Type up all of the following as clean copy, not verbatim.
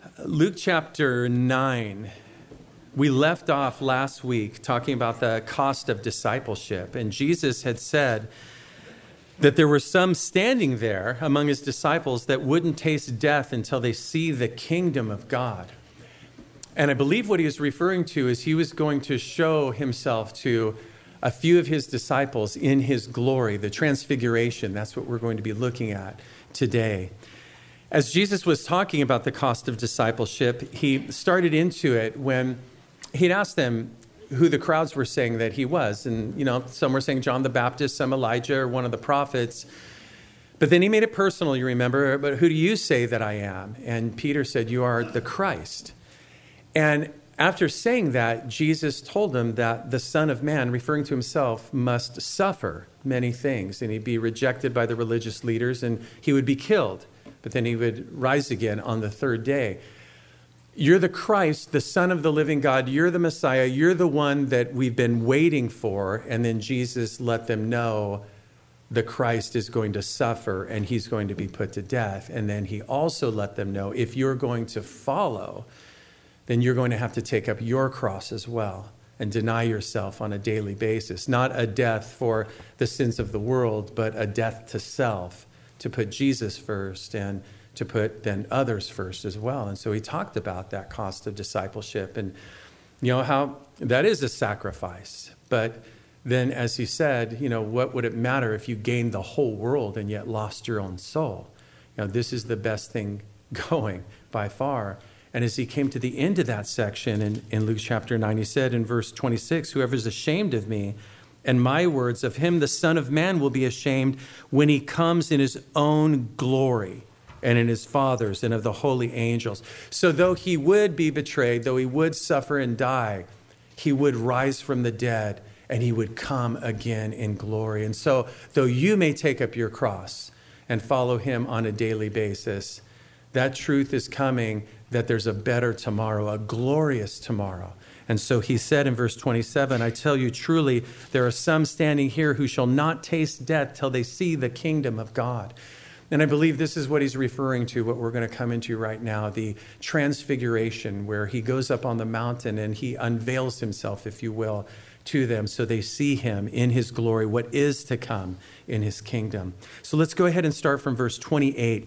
Luke chapter 9, we left off last week talking about the cost of discipleship. And Jesus had said that there were some standing there among his disciples that wouldn't taste death until they see the kingdom of God. And I believe what he was referring to is he was going to show himself to a few of his disciples in his glory, the transfiguration. That's what we're going to be looking at today. As Jesus was talking about the cost of discipleship, he started into it when he'd asked them who the crowds were saying that he was. And, some were saying John the Baptist, some Elijah, or one of the prophets. But then he made it personal, you remember. But who do you say that I am? And Peter said, you are the Christ. And after saying that, Jesus told them that the Son of Man, referring to himself, must suffer many things. And he'd be rejected by the religious leaders and he would be killed. But then he would rise again on the third day. You're the Christ, the Son of the living God. You're the Messiah. You're the one that we've been waiting for. And then Jesus let them know the Christ is going to suffer and he's going to be put to death. And then he also let them know if you're going to follow, then you're going to have to take up your cross as well and deny yourself on a daily basis. Not a death for the sins of the world, but a death to self, to put Jesus first and to put then others first as well. And so he talked about that cost of discipleship and how that is a sacrifice. But then as he said, what would it matter if you gained the whole world and yet lost your own soul? This is the best thing going by far. And as he came to the end of that section in Luke chapter 9, he said in verse 26, whoever is ashamed of me and my words, of him the Son of Man will be ashamed when he comes in his own glory and in his Father's and of the holy angels. So though he would be betrayed, though he would suffer and die, he would rise from the dead and he would come again in glory. And so though you may take up your cross and follow him on a daily basis, that truth is coming that there's a better tomorrow, a glorious tomorrow. And so he said in verse 27, I tell you truly, there are some standing here who shall not taste death till they see the kingdom of God. And I believe this is what he's referring to, what we're going to come into right now, the transfiguration, where he goes up on the mountain and he unveils himself, if you will, to them so they see him in his glory, what is to come in his kingdom. So let's go ahead and start from verse 28.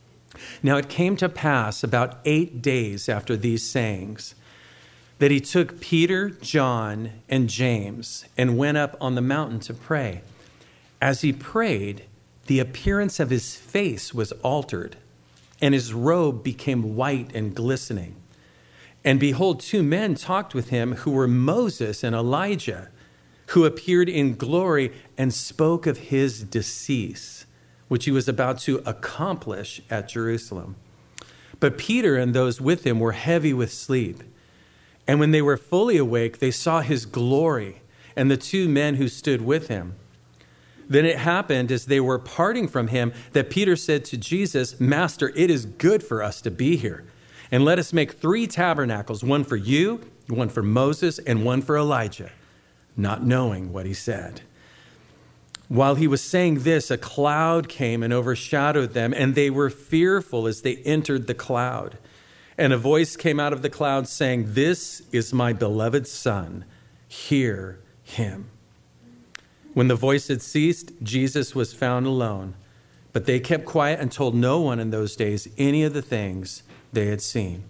Now it came to pass about 8 days after these sayings that he took Peter, John, and James and went up on the mountain to pray. As he prayed, the appearance of his face was altered, and his robe became white and glistening. And behold, 2 men talked with him who were Moses and Elijah, who appeared in glory and spoke of his decease, which he was about to accomplish at Jerusalem. But Peter and those with him were heavy with sleep. And when they were fully awake, they saw his glory and the 2 men who stood with him. Then it happened as they were parting from him that Peter said to Jesus, Master, it is good for us to be here. And let us make 3 tabernacles, one for you, one for Moses, and one for Elijah, not knowing what he said. While he was saying this, a cloud came and overshadowed them, and they were fearful as they entered the cloud. And a voice came out of the cloud saying, This is my beloved Son, hear him. When the voice had ceased, Jesus was found alone. But they kept quiet and told no one in those days any of the things they had seen.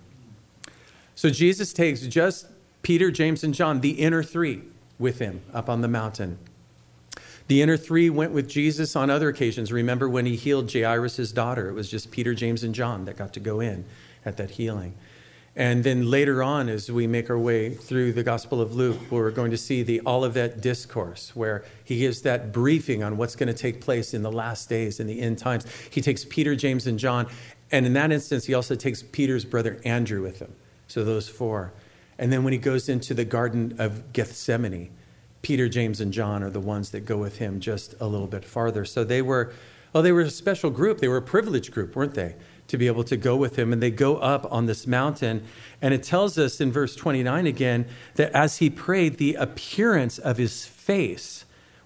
So Jesus takes just Peter, James, and John, the inner 3, with him up on the mountain. The inner 3 went with Jesus on other occasions. Remember when he healed Jairus' daughter? It was just Peter, James, and John that got to go in at that healing. And then later on, as we make our way through the Gospel of Luke, we're going to see the Olivet Discourse, where he gives that briefing on what's going to take place in the last days, in the end times. He takes Peter, James, and John. And in that instance, he also takes Peter's brother Andrew with him. So those 4. And then when he goes into the Garden of Gethsemane, Peter, James, and John are the ones that go with him just a little bit farther. So they were a special group. They were a privileged group, weren't they? To be able to go with him. And they go up on this mountain. And it tells us in verse 29 again, that as he prayed, the appearance of his face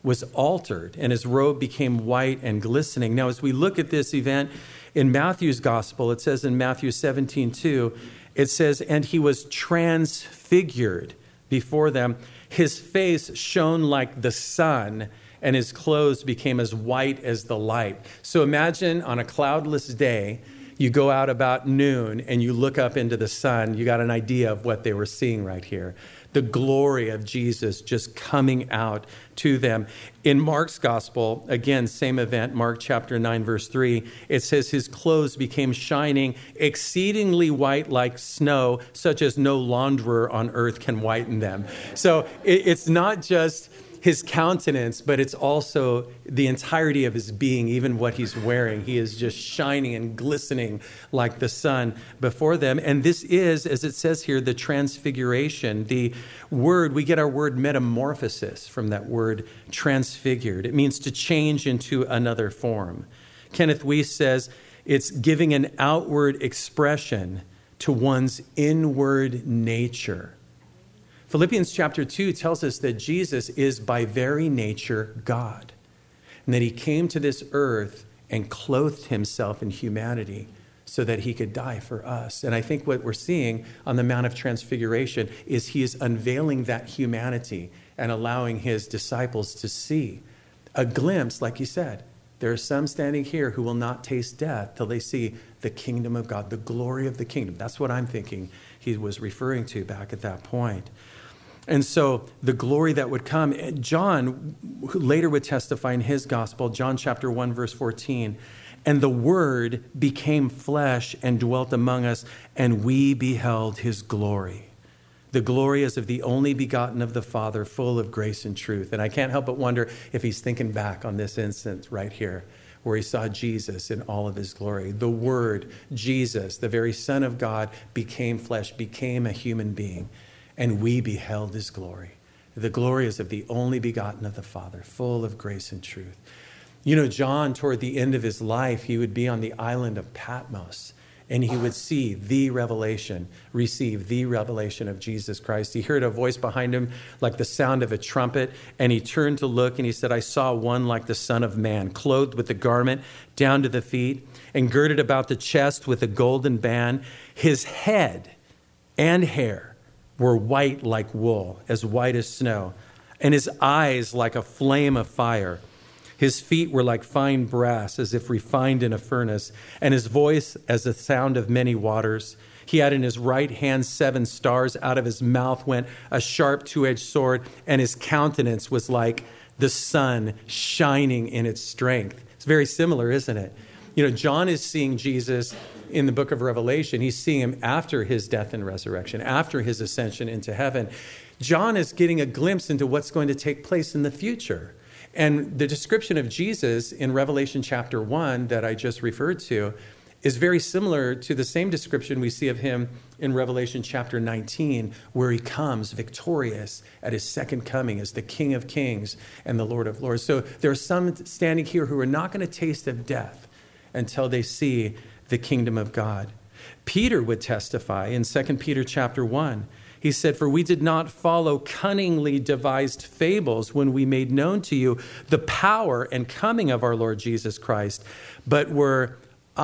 was altered, and his robe became white and glistening. Now, as we look at this event in Matthew's gospel, it says in Matthew 17:2, it says, and he was transfigured before them. His face shone like the sun, and his clothes became as white as the light. So imagine on a cloudless day, you go out about noon and you look up into the sun. You got an idea of what they were seeing right here. The glory of Jesus just coming out to them. In Mark's gospel, again, same event, Mark chapter 9, verse 3, it says his clothes became shining, exceedingly white like snow, such as no launderer on earth can whiten them. So it's not just his countenance, but it's also the entirety of his being, even what he's wearing. He is just shining and glistening like the sun before them. And this is, as it says here, the transfiguration. The word, we get our word metamorphosis from that word transfigured. It means to change into another form. Kenneth Weiss says it's giving an outward expression to one's inward nature. Philippians chapter 2 tells us that Jesus is by very nature God, and that he came to this earth and clothed himself in humanity so that he could die for us. And I think what we're seeing on the Mount of Transfiguration is he is unveiling that humanity and allowing his disciples to see a glimpse, like he said. There are some standing here who will not taste death till they see the kingdom of God, the glory of the kingdom. That's what I'm thinking he was referring to back at that point. And so the glory that would come, John, who later would testify in his gospel, John chapter 1, verse 14, and the word became flesh and dwelt among us, and we beheld his glory. The glory as of the only begotten of the Father, full of grace and truth. And I can't help but wonder if he's thinking back on this instance right here, where he saw Jesus in all of his glory. The word, Jesus, the very Son of God, became flesh, became a human being. And we beheld his glory. The glory is of the only begotten of the Father, full of grace and truth. You know, John, toward the end of his life, he would be on the island of Patmos, and he would see the revelation, receive the revelation of Jesus Christ. He heard a voice behind him like the sound of a trumpet, and he turned to look, and he said, I saw one like the Son of Man, clothed with a garment down to the feet, and girded about the chest with a golden band. His head and hair were white like wool, as white as snow, and his eyes like a flame of fire. His feet were like fine brass, as if refined in a furnace, and his voice as the sound of many waters. He had in his right hand 7 stars. Out of his mouth went a sharp 2-edged sword, and his countenance was like the sun shining in its strength. It's very similar, isn't it? You know, John is seeing Jesus in the book of Revelation. He's seeing him after his death and resurrection, after his ascension into heaven. John is getting a glimpse into what's going to take place in the future. And the description of Jesus in Revelation chapter 1 that I just referred to is very similar to the same description we see of him in Revelation chapter 19, where he comes victorious at his second coming as the King of Kings and the Lord of Lords. So there are some standing here who are not going to taste of death until they see the kingdom of God. Peter would testify in 2 Peter chapter 1. He said, for we did not follow cunningly devised fables when we made known to you the power and coming of our Lord Jesus Christ, but were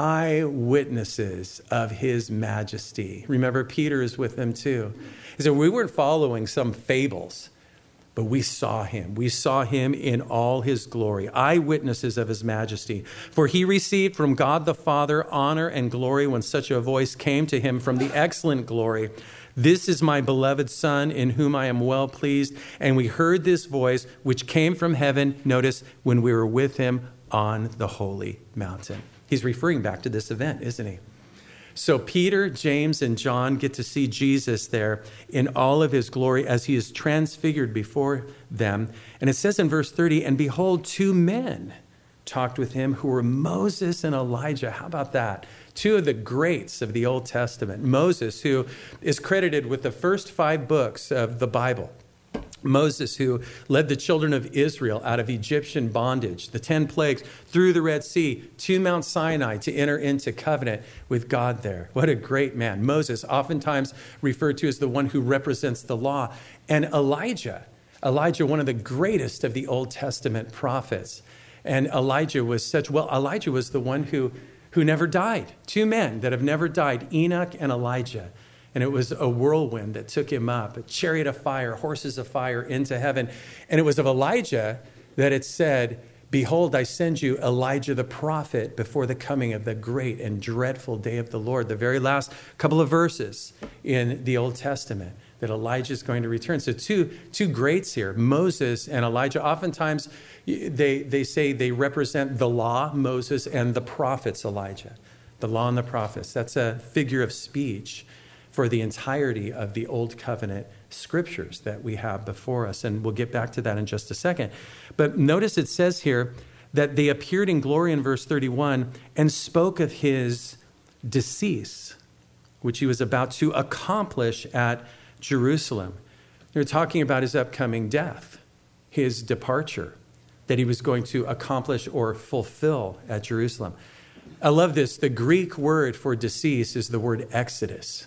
eyewitnesses of his majesty. Remember, Peter is with them too. He said, we weren't following some fables, but we saw him. We saw him in all his glory, eyewitnesses of his majesty. For he received from God the Father honor and glory when such a voice came to him from the excellent glory. This is my beloved Son, in whom I am well pleased. And we heard this voice, which came from heaven, notice, when we were with him on the holy mountain. He's referring back to this event, isn't he? So Peter, James, and John get to see Jesus there in all of his glory as he is transfigured before them. And it says in verse 30, and behold, 2 men talked with him who were Moses and Elijah. How about that? 2 of the greats of the Old Testament. Moses, who is credited with the first 5 books of the Bible. Moses, who led the children of Israel out of Egyptian bondage, the 10 plagues, through the Red Sea, to Mount Sinai to enter into covenant with God there. What a great man. Moses, oftentimes referred to as the one who represents the law. And Elijah, Elijah, one of the greatest of the Old Testament prophets. And Elijah was the one who never died. Two men that have never died, Enoch and Elijah. And it was a whirlwind that took him up, a chariot of fire, horses of fire into heaven. And it was of Elijah that it said, behold, I send you Elijah the prophet before the coming of the great and dreadful day of the Lord. The very last couple of verses in the Old Testament that Elijah is going to return. So two greats here, Moses and Elijah. Oftentimes they say they represent the law, Moses, and the prophets, Elijah. The law and the prophets. That's a figure of speech for the entirety of the Old Covenant scriptures that we have before us. And we'll get back to that in just a second. But notice it says here that they appeared in glory in verse 31 and spoke of his decease, which he was about to accomplish at Jerusalem. They're talking about his upcoming death, his departure, that he was going to accomplish or fulfill at Jerusalem. I love this. The Greek word for decease is the word Exodus.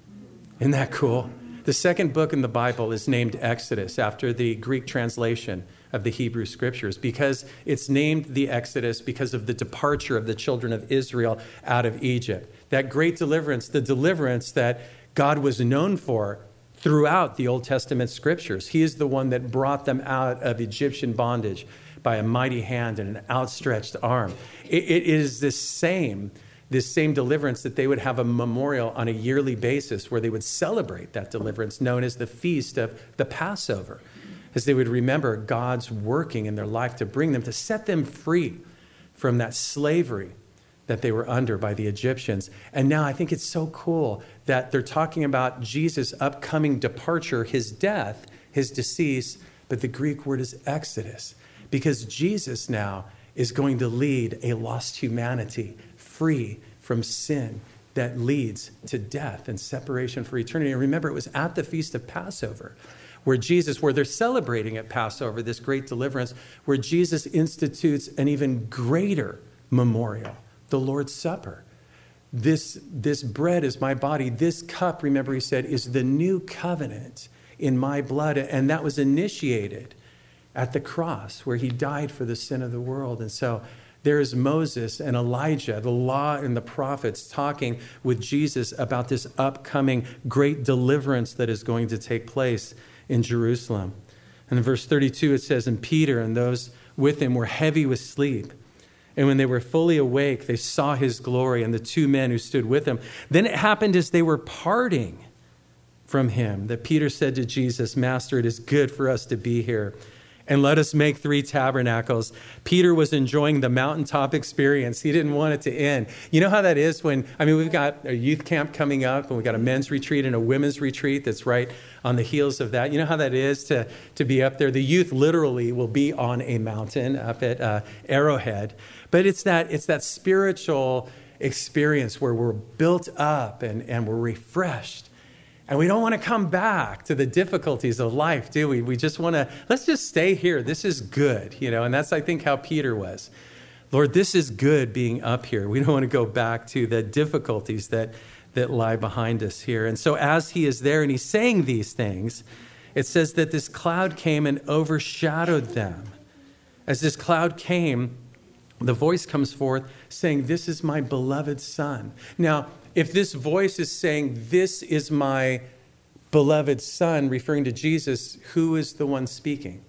Isn't that cool? The second book in the Bible is named Exodus after the Greek translation of the Hebrew Scriptures because it's named the Exodus because of the departure of the children of Israel out of Egypt. That great deliverance, the deliverance that God was known for throughout the Old Testament Scriptures. He is the one that brought them out of Egyptian bondage by a mighty hand and an outstretched arm. It is this same deliverance that they would have a memorial on a yearly basis where they would celebrate that deliverance, known as the Feast of the Passover, as they would remember God's working in their life to bring them, to set them free from that slavery that they were under by the Egyptians. And now I think it's so cool that they're talking about Jesus' upcoming departure, his death, his decease, but the Greek word is Exodus, because Jesus now is going to lead a lost humanity free from sin that leads to death and separation for eternity. And remember, it was at the Feast of Passover where they're celebrating at Passover, this great deliverance, where Jesus institutes an even greater memorial, the Lord's Supper. This bread is my body. This cup, remember he said, is the new covenant in my blood. And that was initiated at the cross where he died for the sin of the world. And so there's Moses and Elijah, the law and the prophets, talking with Jesus about this upcoming great deliverance that is going to take place in Jerusalem. And in verse 32, it says, and Peter and those with him were heavy with sleep. And when they were fully awake, they saw his glory and the two men who stood with him. Then it happened as they were parting from him that Peter said to Jesus, Master, it is good for us to be here. And let us make 3 tabernacles. Peter was enjoying the mountaintop experience. He didn't want it to end. You know how that is we've got a youth camp coming up, and we've got a men's retreat and a women's retreat that's right on the heels of that. You know how that is to be up there. The youth literally will be on a mountain up at Arrowhead. But it's that spiritual experience where we're built up and we're refreshed. And we don't want to come back to the difficulties of life, do we? We just want to, let's just stay here. This is good, and that's, I think, how Peter was. Lord, this is good being up here. We don't want to go back to the difficulties that lie behind us here. And so as he is there and he's saying these things, it says that this cloud came and overshadowed them. As this cloud came, the voice comes forth saying, this is my beloved son. Now, if this voice is saying, this is my beloved son, referring to Jesus, who is the one speaking?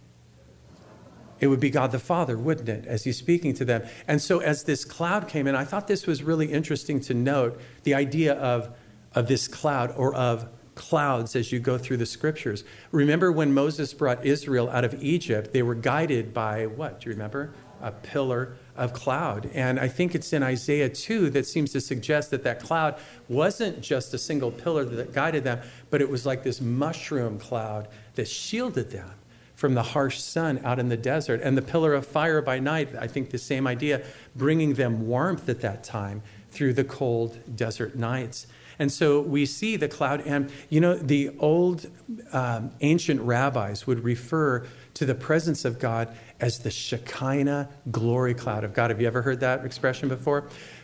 It would be God the Father, wouldn't it, as he's speaking to them. And so as this cloud came in, I thought this was really interesting to note, the idea of this cloud or of clouds as you go through the scriptures. Remember when Moses brought Israel out of Egypt, they were guided by what? Do you remember? A pillar of cloud. And I think it's in Isaiah 2 that seems to suggest that cloud wasn't just a single pillar that guided them, but it was like this mushroom cloud that shielded them from the harsh sun out in the desert. And the pillar of fire by night, I think the same idea, bringing them warmth at that time through the cold desert nights. And so we see the cloud, and the old ancient rabbis would refer to the presence of God as the Shekinah glory cloud of God. Have you ever heard that expression before?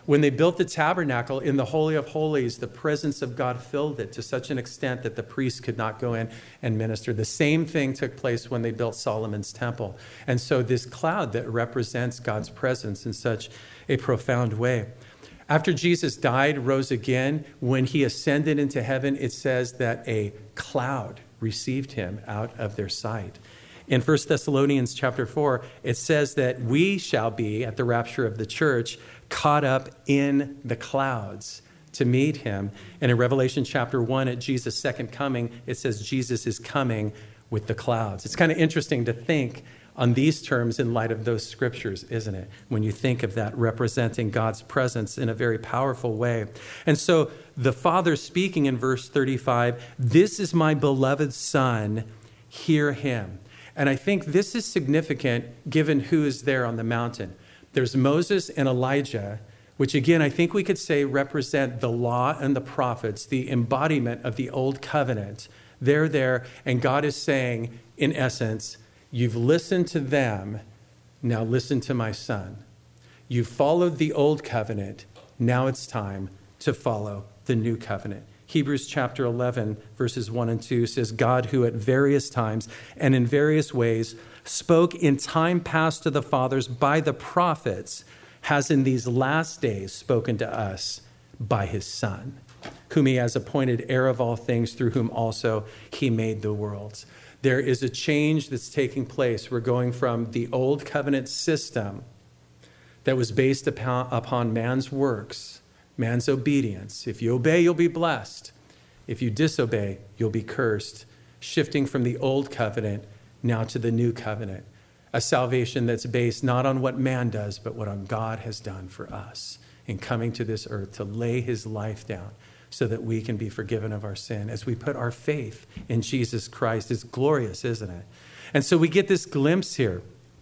when they built the tabernacle in the Holy of Holies, the presence of God filled it to such an extent that the priests could not go in and minister. The same thing took place when they built Solomon's temple. And so this cloud that represents God's presence in such a profound way. After Jesus died, rose again, when he ascended into heaven, it says that a cloud received him out of their sight. In 1 Thessalonians chapter 4, it says that we shall be, at the rapture of the church, caught up in the clouds to meet him. And in Revelation chapter 1, at Jesus' second coming, it says Jesus is coming with the clouds. It's kind of interesting to think on these terms in light of those scriptures, isn't it? When you think of that representing God's presence in a very powerful way. And so the Father speaking in verse 35, "This is my beloved Son, hear him." And I think this is significant given who is there on the mountain. There's Moses and Elijah, which again, I think we could say represent the law and the prophets, the embodiment of the old covenant. They're there, and God is saying, in essence, you've listened to them, now listen to my Son. You've followed the old covenant, now it's time to follow the new covenant. Hebrews chapter 11, verses 1 and 2 says, God, who at various times and in various ways spoke in time past to the fathers by the prophets, has in these last days spoken to us by his Son, whom he has appointed heir of all things, through whom also he made the worlds. There is a change that's taking place. We're going from the old covenant system that was based upon man's works, man's obedience. If you obey, you'll be blessed. If you disobey, you'll be cursed. Shifting from the old covenant now to the new covenant. A salvation that's based not on what man does, but what God has done for us in coming to this earth to lay his life down so that we can be forgiven of our sin as we put our faith in Jesus Christ. It's glorious, isn't it? And so we get this glimpse here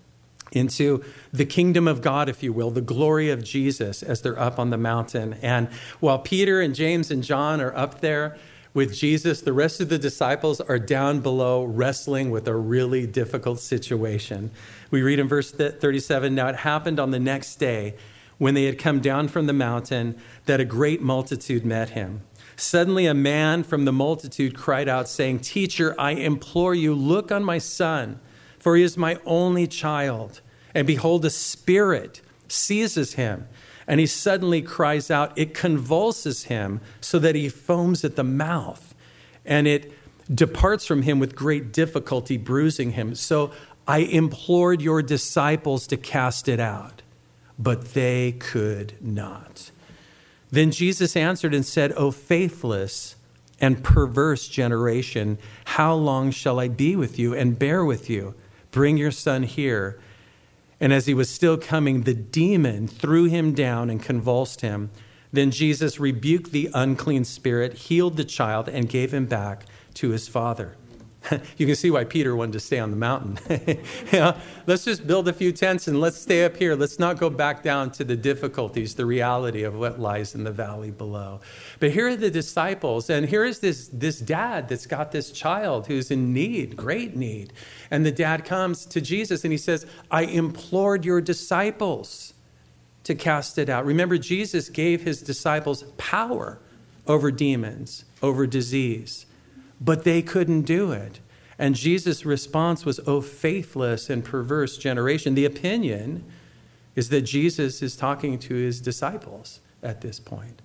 into the kingdom of God, if you will, the glory of Jesus as they're up on the mountain. And while Peter and James and John are up there with Jesus, the rest of the disciples are down below wrestling with a really difficult situation. We read in verse 37, now it happened on the next day when they had come down from the mountain that a great multitude met him. Suddenly a man from the multitude cried out saying, Teacher, I implore you, look on my son, for he is my only child. And behold, a spirit seizes him, and he suddenly cries out. It convulses him so that he foams at the mouth, and it departs from him with great difficulty, bruising him. So I implored your disciples to cast it out, but they could not. Then Jesus answered and said, O faithless and perverse generation, how long shall I be with you and bear with you? Bring your son here. And as he was still coming, the demon threw him down and convulsed him. Then Jesus rebuked the unclean spirit, healed the child, and gave him back to his father. You can see why Peter wanted to stay on the mountain. Let's just build a few tents and let's stay up here. Let's not go back down to the difficulties, the reality of what lies in the valley below. But here are the disciples, and here is this dad that's got this child who's in need, great need. And the dad comes to Jesus and he says, I implored your disciples to cast it out. Remember, Jesus gave his disciples power over demons, over disease. But they couldn't do it. And Jesus' response was, oh, faithless and perverse generation. The opinion is that Jesus is talking to his disciples at this point.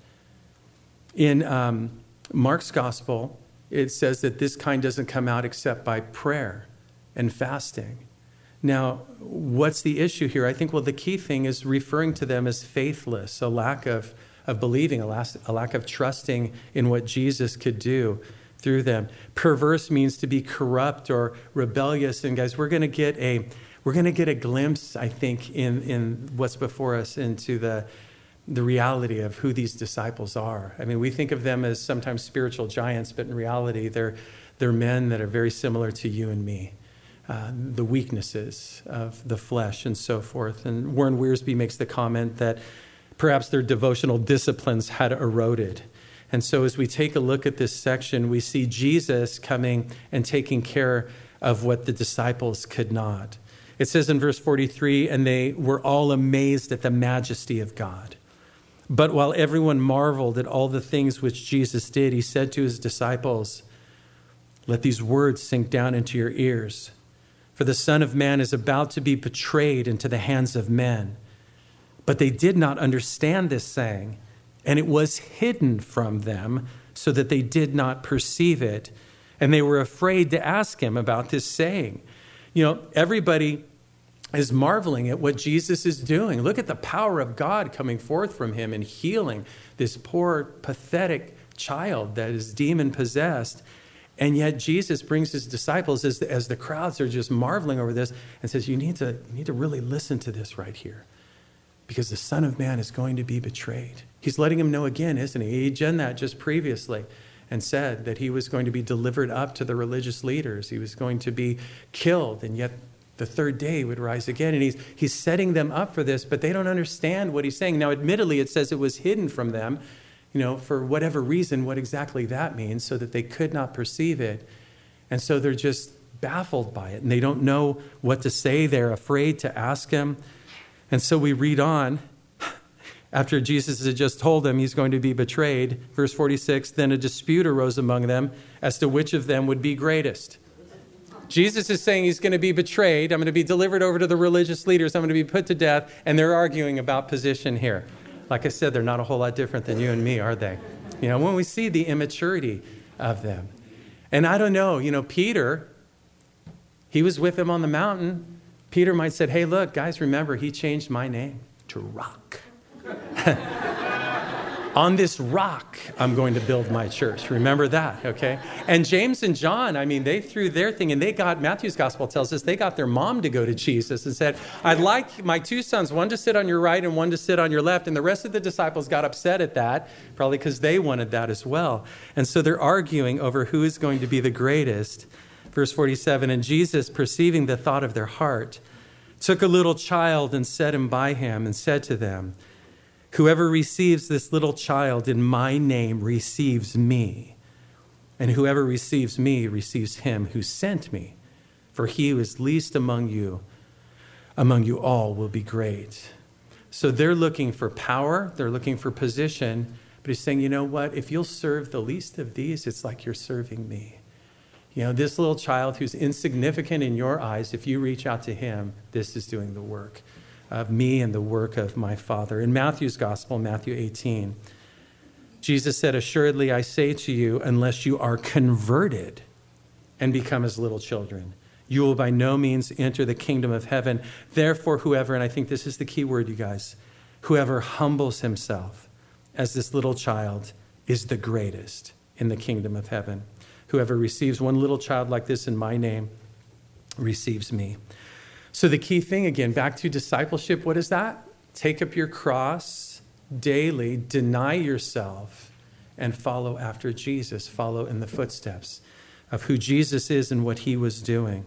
In Mark's gospel, it says that this kind doesn't come out except by prayer and fasting. Now, what's the issue here? I think, well, the key thing is referring to them as faithless, a lack of believing, a lack of trusting in what Jesus could do through them. Perverse means to be corrupt or rebellious. And guys, we're going to get a glimpse, I think, in what's before us into the reality of who these disciples are. I mean, we think of them as sometimes spiritual giants, but in reality, they're men that are very similar to you and me. The weaknesses of the flesh and so forth. And Warren Wiersbe makes the comment that perhaps their devotional disciplines had eroded. And so as we take a look at this section, we see Jesus coming and taking care of what the disciples could not. It says in verse 43, and they were all amazed at the majesty of God. But while everyone marveled at all the things which Jesus did, he said to his disciples, "Let these words sink down into your ears. For the Son of Man is about to be betrayed into the hands of men." But they did not understand this saying, and it was hidden from them so that they did not perceive it. And they were afraid to ask him about this saying. Everybody is marveling at what Jesus is doing. Look at the power of God coming forth from him and healing this poor, pathetic child that is demon-possessed. And yet Jesus brings his disciples, as the crowds are just marveling over this, and says, you need to really listen to this right here, because the Son of Man is going to be betrayed. He's letting him know again, isn't he? He'd done that just previously and said that he was going to be delivered up to the religious leaders. He was going to be killed, and yet the third day he would rise again. And he's setting them up for this, but they don't understand what he's saying. Now, admittedly, it says it was hidden from them, for whatever reason, what exactly that means, so that they could not perceive it. And so they're just baffled by it, and they don't know what to say. They're afraid to ask him. And so we read on. After Jesus had just told them he's going to be betrayed, verse 46, then a dispute arose among them as to which of them would be greatest. Jesus is saying he's going to be betrayed. I'm going to be delivered over to the religious leaders. I'm going to be put to death. And they're arguing about position here. Like I said, they're not a whole lot different than you and me, are they? When we see the immaturity of them. And I don't know, Peter, he was with him on the mountain. Peter might have said, hey, look, guys, remember, he changed my name to Rock. On this rock, I'm going to build my church. Remember that, okay? And James and John, they threw their thing, and Matthew's gospel tells us, they got their mom to go to Jesus and said, I'd like my two sons, one to sit on your right and one to sit on your left. And the rest of the disciples got upset at that, probably because they wanted that as well. And so they're arguing over who is going to be the greatest. Verse 47, and Jesus, perceiving the thought of their heart, took a little child and set him by him and said to them, whoever receives this little child in my name receives me, and whoever receives me receives him who sent me. For he who is least among you all will be great. So they're looking for power, they're looking for position, but he's saying, you know what? If you'll serve the least of these, it's like you're serving me. This little child who's insignificant in your eyes, if you reach out to him, this is doing the work of me and the work of my Father. In Matthew's gospel, Matthew 18, Jesus said, assuredly, I say to you, unless you are converted and become as little children, you will by no means enter the kingdom of heaven. Therefore, whoever, and I think this is the key word, you guys, whoever humbles himself as this little child is the greatest in the kingdom of heaven. Whoever receives one little child like this in my name receives me. So the key thing, again, back to discipleship, what is that? Take up your cross daily, deny yourself, and follow after Jesus. Follow in the footsteps of who Jesus is and what he was doing.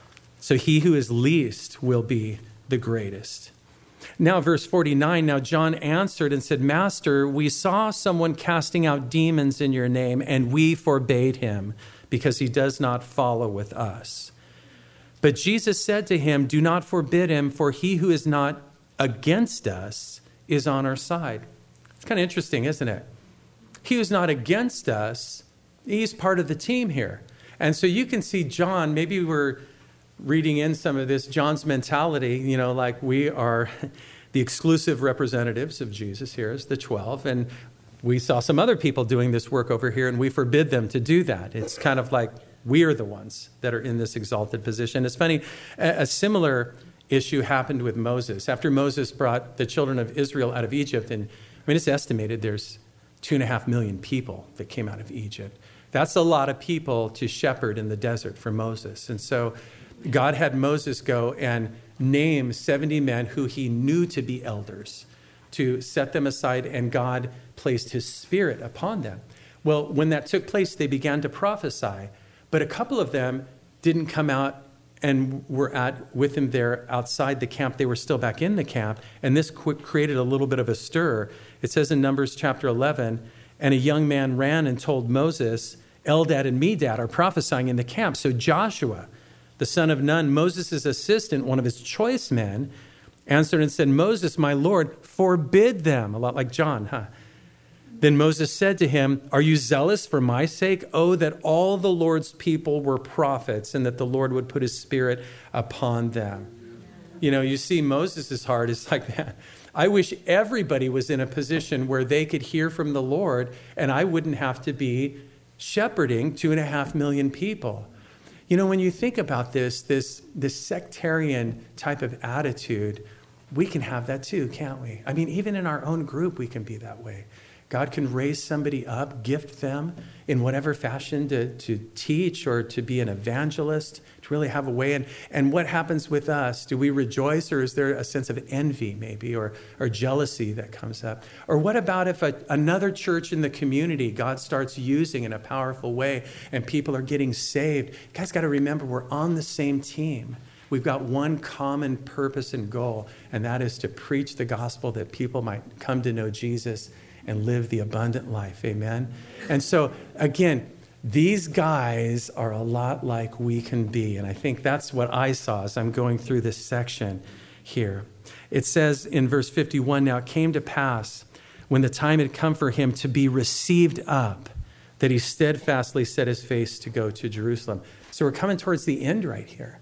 So he who is least will be the greatest. Now, verse 49, now John answered and said, Master, we saw someone casting out demons in your name, and we forbade him because he does not follow with us. But Jesus said to him, do not forbid him, for he who is not against us is on our side. It's kind of interesting, isn't it? He who's not against us, he's part of the team here. And so you can see John, maybe we're reading in some of this, John's mentality, like we are the exclusive representatives of Jesus here as the 12. And we saw some other people doing this work over here, and we forbid them to do that. It's kind of like we are the ones that are in this exalted position. It's funny, a similar issue happened with Moses. After Moses brought the children of Israel out of Egypt, and it's estimated there's 2.5 million people that came out of Egypt. That's a lot of people to shepherd in the desert for Moses. And so God had Moses go and name 70 men who he knew to be elders, to set them aside, and God placed his spirit upon them. Well, when that took place, they began to prophesy. But a couple of them didn't come out and were with him there outside the camp. They were still back in the camp. And this created a little bit of a stir. It says in Numbers chapter 11, and a young man ran and told Moses, Eldad and Medad are prophesying in the camp. So Joshua, the son of Nun, Moses' assistant, one of his choice men, answered and said, Moses, my Lord, forbid them. A lot like John, huh? Then Moses said to him, are you zealous for my sake? Oh, that all the Lord's people were prophets and that the Lord would put his spirit upon them. You know, you see Moses' heart is like that. I wish everybody was in a position where they could hear from the Lord and I wouldn't have to be shepherding 2.5 million people. You know, when you think about this sectarian type of attitude, we can have that too, can't we? I mean, even in our own group, we can be that way. God can raise somebody up, gift them in whatever fashion to teach or to be an evangelist, to really have a way. And what happens with us? Do we rejoice, or is there a sense of envy maybe or jealousy that comes up? Or what about if another church in the community God starts using in a powerful way and people are getting saved? You guys got to remember, we're on the same team. We've got one common purpose and goal, and that is to preach the gospel that people might come to know Jesus and live the abundant life. Amen? And so, again, these guys are a lot like we can be. And I think that's what I saw as I'm going through this section here. It says in verse 51, now it came to pass when the time had come for him to be received up, that he steadfastly set his face to go to Jerusalem. So we're coming towards the end right here.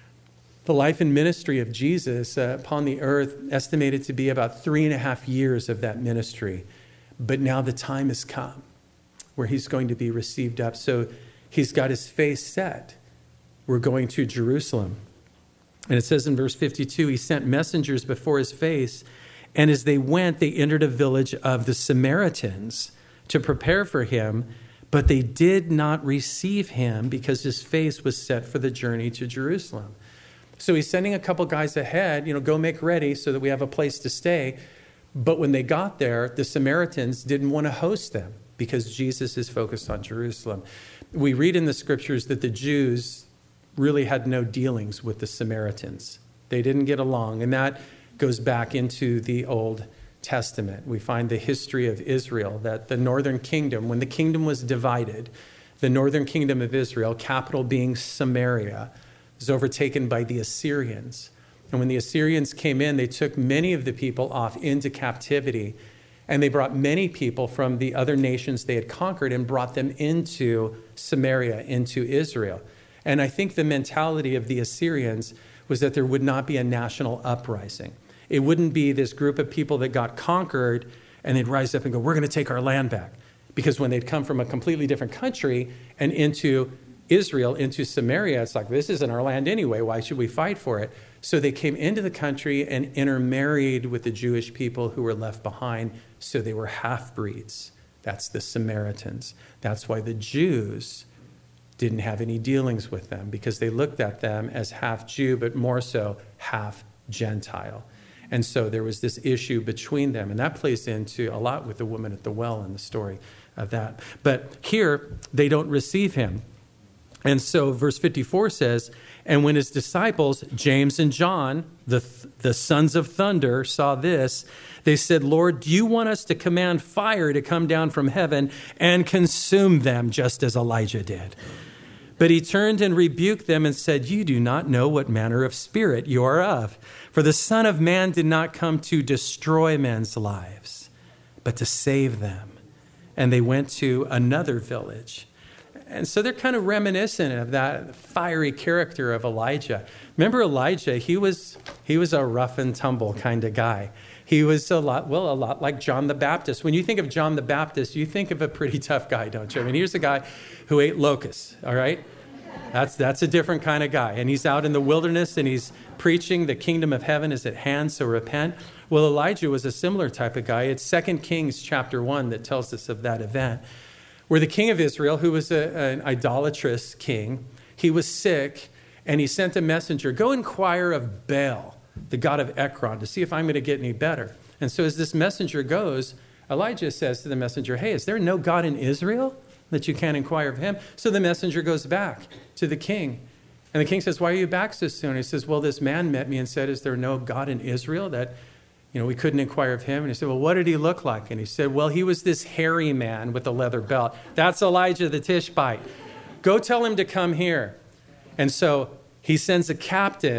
The life and ministry of Jesus upon the earth, estimated to be about 3.5 years of that ministry. But now the time has come where he's going to be received up. So he's got his face set. We're going to Jerusalem. And it says in verse 52, he sent messengers before his face. And as they went, they entered a village of the Samaritans to prepare for him. But they did not receive him because his face was set for the journey to Jerusalem. So he's sending a couple guys ahead, go make ready so that we have a place to stay. But when they got there, the Samaritans didn't want to host them because Jesus is focused on Jerusalem. We read in the scriptures that the Jews really had no dealings with the Samaritans. They didn't get along, and that goes back into the Old Testament. We find the history of Israel, that the northern kingdom, when the kingdom was divided, the northern kingdom of Israel, capital being Samaria, was overtaken by the Assyrians. And when the Assyrians came in, they took many of the people off into captivity. And they brought many people from the other nations they had conquered and brought them into Samaria, into Israel. And I think the mentality of the Assyrians was that there would not be a national uprising. It wouldn't be this group of people that got conquered and they'd rise up and go, we're going to take our land back. Because when they'd come from a completely different country and into Israel, into Samaria, it's like, this isn't our land anyway. Why should we fight for it? So they came into the country and intermarried with the Jewish people who were left behind. So they were half-breeds. That's the Samaritans. That's why the Jews didn't have any dealings with them, because they looked at them as half-Jew, but more so half-Gentile. And so there was this issue between them. And that plays into a lot with the woman at the well in the story of that. But here, they don't receive him. And so verse 54 says, and when his disciples, James and John, the sons of thunder, saw this, they said, Lord, do you want us to command fire to come down from heaven and consume them just as Elijah did? But he turned and rebuked them and said, you do not know what manner of spirit you are of. For the Son of Man did not come to destroy men's lives, but to save them. And they went to another village. And so they're kind of reminiscent of that fiery character of Elijah. Remember Elijah, he was a rough and tumble kind of guy. He was a lot like John the Baptist. When you think of John the Baptist, you think of a pretty tough guy, don't you? I mean, here's a guy who ate locusts, all right? That's a different kind of guy. And he's out in the wilderness and he's preaching the kingdom of heaven is at hand, so repent. Well, Elijah was a similar type of guy. It's 2 Kings chapter 1 that tells us of that event, where the king of Israel, who was an idolatrous king, he was sick, and he sent a messenger, go inquire of Baal, the god of Ekron, to see if I'm going to get any better. And so as this messenger goes, Elijah says to the messenger, hey, is there no God in Israel that you can't inquire of him? So the messenger goes back to the king. And the king says, why are you back so soon? He says, well, this man met me and said, is there no God in Israel that we couldn't inquire of him? And he said, well, what did he look like? And he said, well, he was this hairy man with a leather belt. That's Elijah the Tishbite. Go tell him to come here. And so he sends a captain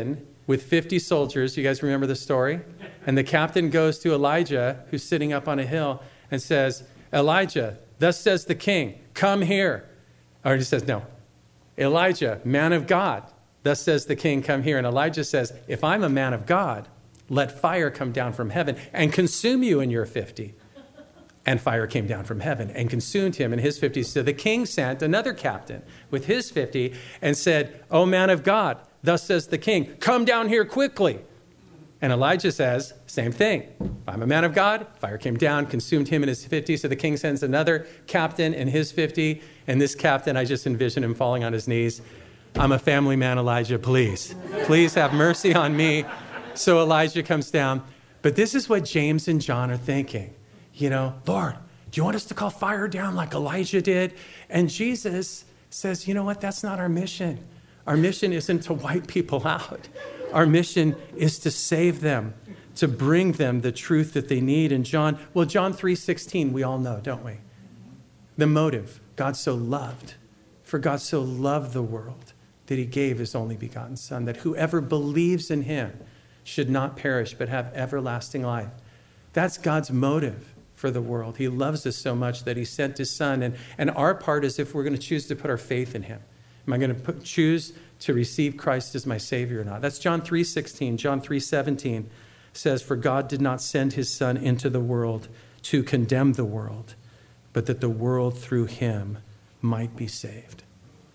with 50 soldiers. You guys remember the story? And the captain goes to Elijah, who's sitting up on a hill, and says, Elijah, thus says the king, come here. Or he says, no, Elijah, man of God, thus says the king, come here. And Elijah says, if I'm a man of God, let fire come down from heaven and consume you and your 50. And fire came down from heaven and consumed him and his 50. So the king sent another captain with his 50 and said, O man of God, thus says the king, come down here quickly. And Elijah says, same thing. I'm a man of God. Fire came down, consumed him and his 50. So the king sends another captain and his 50. And this captain, I just envision him falling on his knees. I'm a family man, Elijah, please. Please have mercy on me. So Elijah comes down. But this is what James and John are thinking. You know, Lord, do you want us to call fire down like Elijah did? And Jesus says, you know what? That's not our mission. Our mission isn't to wipe people out. Our mission is to save them, to bring them the truth that they need. And John 3:16, we all know, don't we? The motive, God so loved, for God so loved the world that he gave his only begotten son, that whoever believes in him should not perish but have everlasting life. That's God's motive for the world. He loves us so much that he sent his son. And our part is if we're going to choose to put our faith in him. Am I going to choose to receive Christ as my Savior or not? That's John 3:16. John 3:17 says, for God did not send his son into the world to condemn the world, but that the world through him might be saved.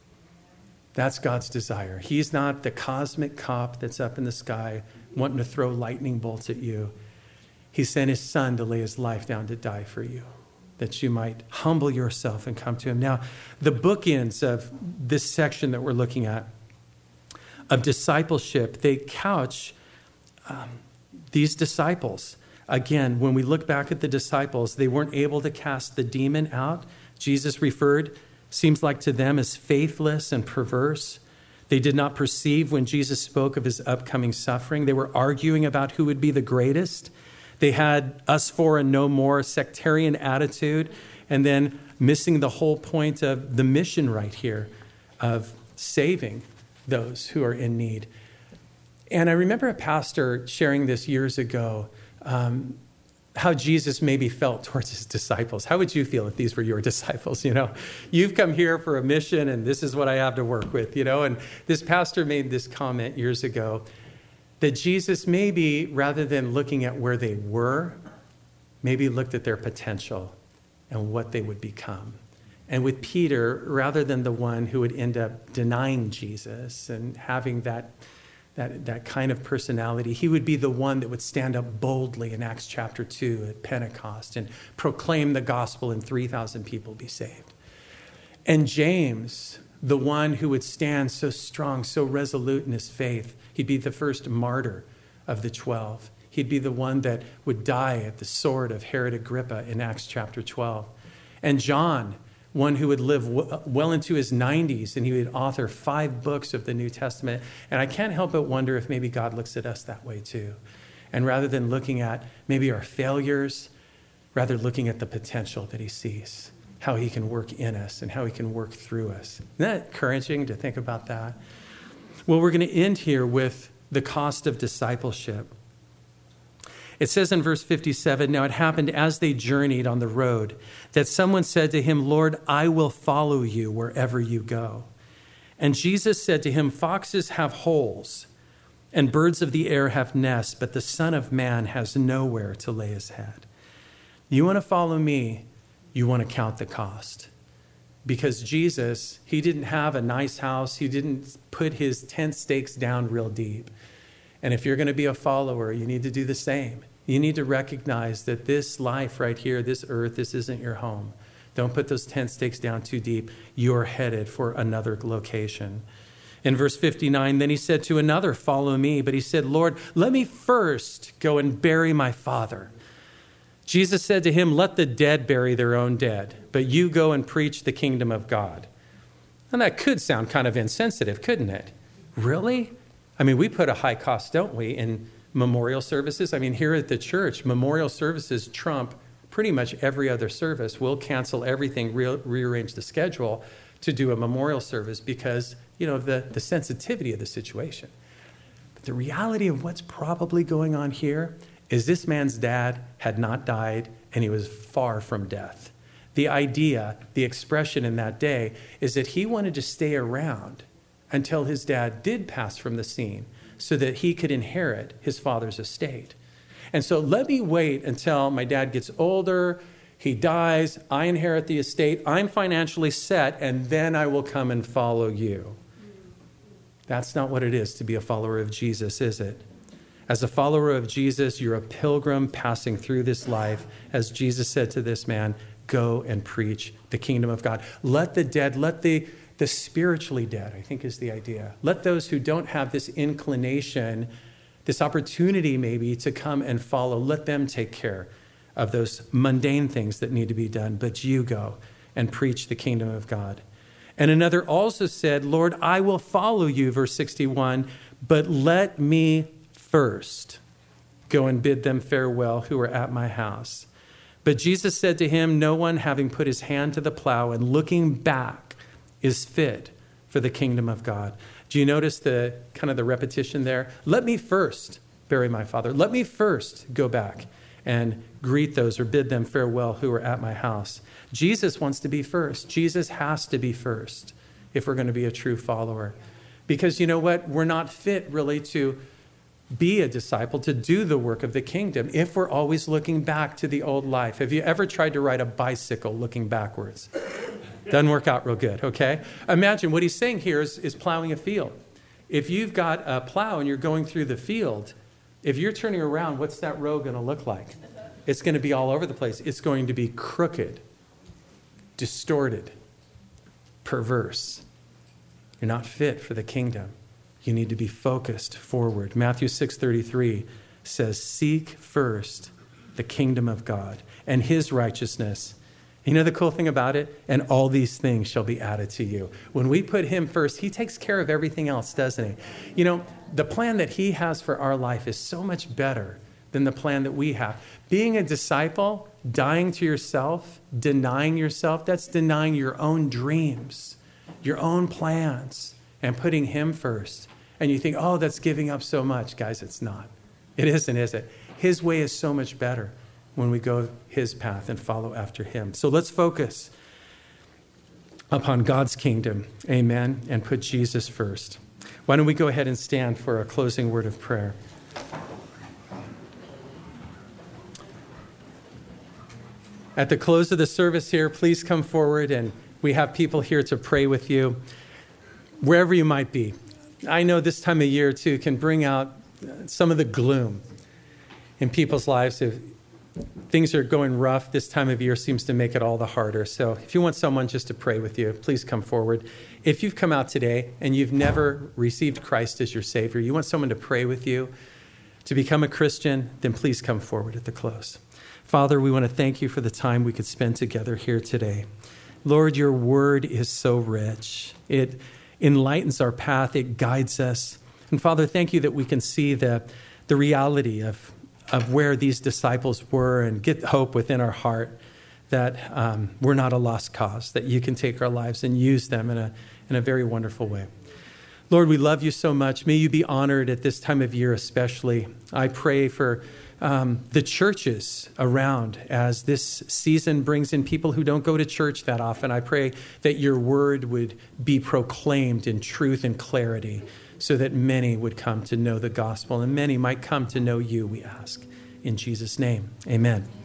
That's God's desire. He's not the cosmic cop that's up in the sky wanting to throw lightning bolts at you. He sent his son to lay his life down to die for you, that you might humble yourself and come to him. Now, the bookends of this section that we're looking at, of discipleship, they couch these disciples. Again, when we look back at the disciples, they weren't able to cast the demon out. Jesus referred, seems like to them, as faithless and perverse. They did not perceive when Jesus spoke of his upcoming suffering. They were arguing about who would be the greatest. They had us for and no more sectarian attitude, and then missing the whole point of the mission right here of saving those who are in need. And I remember a pastor sharing this years ago, how Jesus maybe felt towards his disciples. How would you feel if these were your disciples? You know, you've come here for a mission and this is what I have to work with, you know. And this pastor made this comment years ago that Jesus maybe, rather than looking at where they were, maybe looked at their potential and what they would become. And with Peter, rather than the one who would end up denying Jesus and having that kind of personality, he would be the one that would stand up boldly in Acts chapter 2 at Pentecost and proclaim the gospel, and 3,000 people be saved. And James, the one who would stand so strong, so resolute in his faith, he'd be the first martyr of the 12. He'd be the one that would die at the sword of Herod Agrippa in Acts chapter 12. And John, one who would live well into his 90s, and he would author 5 books of the New Testament. And I can't help but wonder if maybe God looks at us that way too. And rather than looking at maybe our failures, rather looking at the potential that he sees, how he can work in us and how he can work through us. Isn't that encouraging to think about that? Well, we're going to end here with the cost of discipleship. It says in verse 57, now it happened as they journeyed on the road that someone said to him, Lord, I will follow you wherever you go. And Jesus said to him, foxes have holes and birds of the air have nests, but the Son of Man has nowhere to lay his head. You want to follow me, you want to count the cost. Because Jesus, he didn't have a nice house. He didn't put his tent stakes down real deep. And if you're going to be a follower, you need to do the same. You need to recognize that this life right here, this earth, this isn't your home. Don't put those tent stakes down too deep. You're headed for another location. In verse 59, then he said to another, follow me. But he said, Lord, let me first go and bury my father. Jesus said to him, let the dead bury their own dead, but you go and preach the kingdom of God. And that could sound kind of insensitive, couldn't it? Really? I mean, we put a high cost, don't we, in memorial services? I mean, here at the church, memorial services trump pretty much every other service. We'll cancel everything, rearrange the schedule to do a memorial service because, you know, the sensitivity of the situation. But the reality of what's probably going on here is this man's dad had not died and he was far from death. The idea, the expression in that day is that he wanted to stay around until his dad did pass from the scene so that he could inherit his father's estate. And so let me wait until my dad gets older, he dies, I inherit the estate, I'm financially set, and then I will come and follow you. That's not what it is to be a follower of Jesus, is it? As a follower of Jesus, you're a pilgrim passing through this life. As Jesus said to this man, go and preach the kingdom of God. Let the dead, let the spiritually dead, I think is the idea. Let those who don't have this inclination, this opportunity maybe to come and follow, let them take care of those mundane things that need to be done. But you go and preach the kingdom of God. And another also said, Lord, I will follow you, verse 61, but let me first go and bid them farewell who are at my house. But Jesus said to him, no one having put his hand to the plow and looking back is fit for the kingdom of God. Do you notice the kind of the repetition there? Let me first bury my father. Let me first go back and greet those or bid them farewell who are at my house. Jesus wants to be first. Jesus has to be first if we're going to be a true follower. Because you know what? We're not fit really to be a disciple, to do the work of the kingdom if we're always looking back to the old life. Have you ever tried to ride a bicycle looking backwards? Doesn't work out real good, okay? Imagine what he's saying here is plowing a field. If you've got a plow and you're going through the field, if you're turning around, what's that road going to look like? It's going to be all over the place. It's going to be crooked, distorted, perverse. You're not fit for the kingdom. You need to be focused forward. Matthew 6:33 says, seek first the kingdom of God and his righteousness. You know the cool thing about it? And all these things shall be added to you. When we put him first, he takes care of everything else, doesn't he? You know, the plan that he has for our life is so much better than the plan that we have. Being a disciple, dying to yourself, denying yourself, that's denying your own dreams, your own plans, and putting him first. And you think, oh, that's giving up so much. Guys, it's not. It isn't, is it? His way is so much better when we go his path and follow after him. So let's focus upon God's kingdom, amen, and put Jesus first. Why don't we go ahead and stand for a closing word of prayer? At the close of the service here, please come forward, and we have people here to pray with you, wherever you might be. I know this time of year, too, can bring out some of the gloom in people's lives. If things are going rough, this time of year seems to make it all the harder. So if you want someone just to pray with you, please come forward. If you've come out today and you've never received Christ as your Savior, you want someone to pray with you to become a Christian, then please come forward at the close. Father, we want to thank you for the time we could spend together here today. Lord, your word is so rich. It enlightens our path. It guides us. And Father, thank you that we can see the reality of where these disciples were and get hope within our heart that we're not a lost cause, that you can take our lives and use them in a very wonderful way. Lord, we love you so much. May you be honored at this time of year especially. I pray for the churches around as this season brings in people who don't go to church that often. I pray that your word would be proclaimed in truth and clarity so that many would come to know the gospel and many might come to know you, we ask. In Jesus' name, amen.